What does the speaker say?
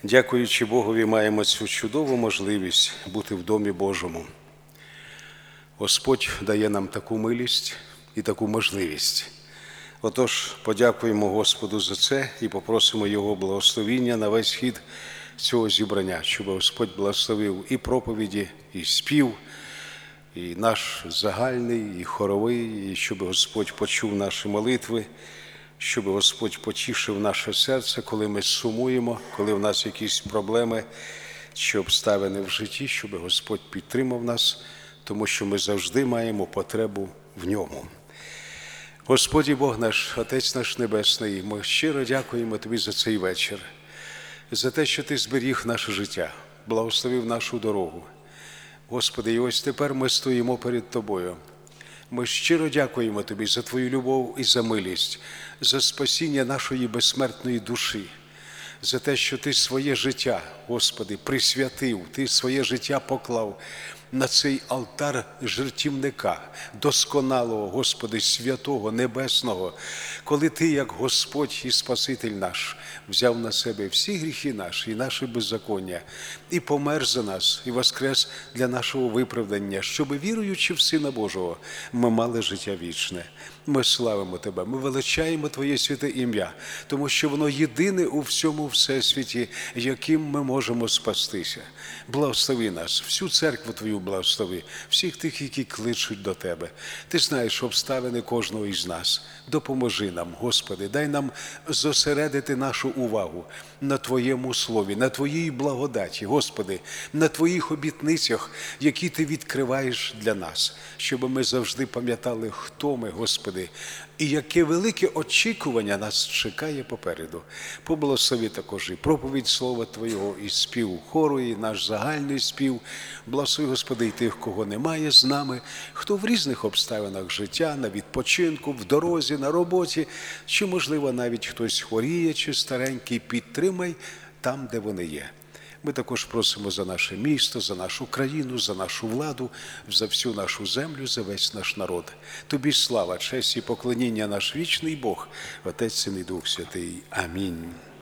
Дякуючи Богові, маємо цю чудову можливість бути в Домі Божому. Господь дає нам таку милість і таку можливість. Отож, подякуємо Господу за це і попросимо Його благословіння на весь хід цього зібрання, щоб Господь благословив і проповіді, і спів, і наш загальний, і хоровий, і щоб Господь почув наші молитви, щоб Господь потішив наше серце, коли ми сумуємо, коли в нас якісь проблеми чи обставини в житті, щоб Господь підтримав нас, тому що ми завжди маємо потребу в Ньому. Господь Бог наш, Отець наш Небесний, ми щиро дякуємо Тобі за цей вечір, за те, що Ти зберіг наше життя, благословив нашу дорогу. Господи, і ось тепер ми стоїмо перед Тобою. Ми щиро дякуємо Тобі за Твою любов і за милість, за спасіння нашої безсмертної душі, за те, що Ти своє життя, Господи, присвятив, Ти своє життя поклав на цей алтар жертівника, досконалого, Господи, святого, небесного, коли Ти, як Господь і Спаситель наш, взяв на себе всі гріхи наші і наші беззаконня, і помер за нас, і воскрес для нашого виправдання, щоб, віруючи в Сина Божого, ми мали життя вічне. Ми славимо Тебе, ми величаємо Твоє святе ім'я, тому що воно єдине у всьому всесвіті, яким ми можемо спастися. Благослови нас, всю церкву Твою благослови, всіх тих, які кличуть до Тебе. Ти знаєш обставини кожного із нас. Допоможи нам, Господи, дай нам зосередити нашу увагу на Твоєму слові, на Твоїй благодаті, Господи, на Твоїх обітницях, які Ти відкриваєш для нас, щоб ми завжди пам'ятали, хто ми, Господи, і яке велике очікування нас чекає попереду. Поблагослови також і проповідь Слова Твого, і спів хору, і наш загальний спів. Благослови, Господи, і тих, кого немає з нами, хто в різних обставинах життя, на відпочинку, в дорозі, на роботі, чи, можливо, навіть хтось хворіє, чи старенький, підтримай там, де вони є. Ми також просимо за наше місто, за нашу країну, за нашу владу, за всю нашу землю, за весь наш народ. Тобі слава, честь і поклоніння наш вічний Бог, Отець, Син і Дух Святий. Амінь.